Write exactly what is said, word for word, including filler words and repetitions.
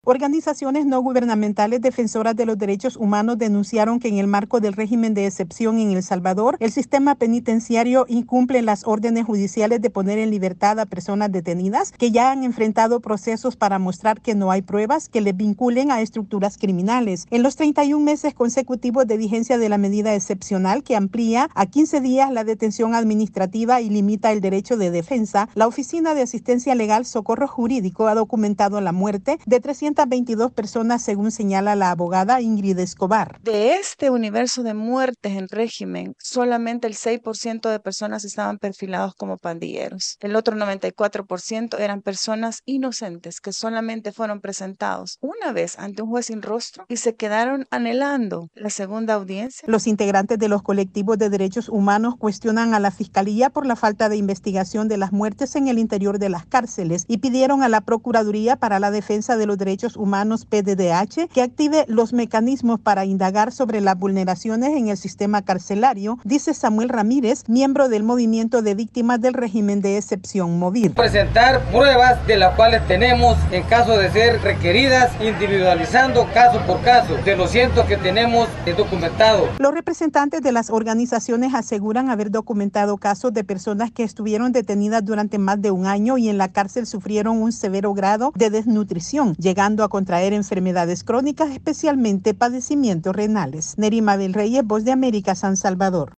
Organizaciones no gubernamentales defensoras de los derechos humanos denunciaron que en el marco del régimen de excepción en El Salvador, el sistema penitenciario incumple las órdenes judiciales de poner en libertad a personas detenidas que ya han enfrentado procesos para mostrar que no hay pruebas que les vinculen a estructuras criminales. En los treinta y un meses consecutivos de vigencia de la medida excepcional que amplía a quince días la detención administrativa y limita el derecho de defensa, la Oficina de Asistencia Legal Socorro Jurídico ha documentado la muerte de trescientas veintidós personas, según señala la abogada Ingrid Escobar. De este universo de muertes en régimen, solamente el seis por ciento de personas estaban perfilados como pandilleros. El otro noventa y cuatro por ciento eran personas inocentes que solamente fueron presentados una vez ante un juez sin rostro y se quedaron anhelando la segunda audiencia. Los integrantes de los colectivos de derechos humanos cuestionan a la Fiscalía por la falta de investigación de las muertes en el interior de las cárceles y pidieron a la Procuraduría para la Defensa de los Derechos Humanos, P D D H, que active los mecanismos para indagar sobre las vulneraciones en el sistema carcelario, dice Samuel Ramírez, miembro del Movimiento de Víctimas del Régimen de Excepción MOVIR. Presentar pruebas de las cuales tenemos en caso de ser requeridas, individualizando caso por caso de los cientos que tenemos documentados. Los representantes de las organizaciones aseguran haber documentado casos de personas que estuvieron detenidas durante más de un año y en la cárcel sufrieron un severo grado de desnutrición, llegando a contraer enfermedades crónicas, especialmente padecimientos renales. Nerima del Reyes, Voz de América, San Salvador.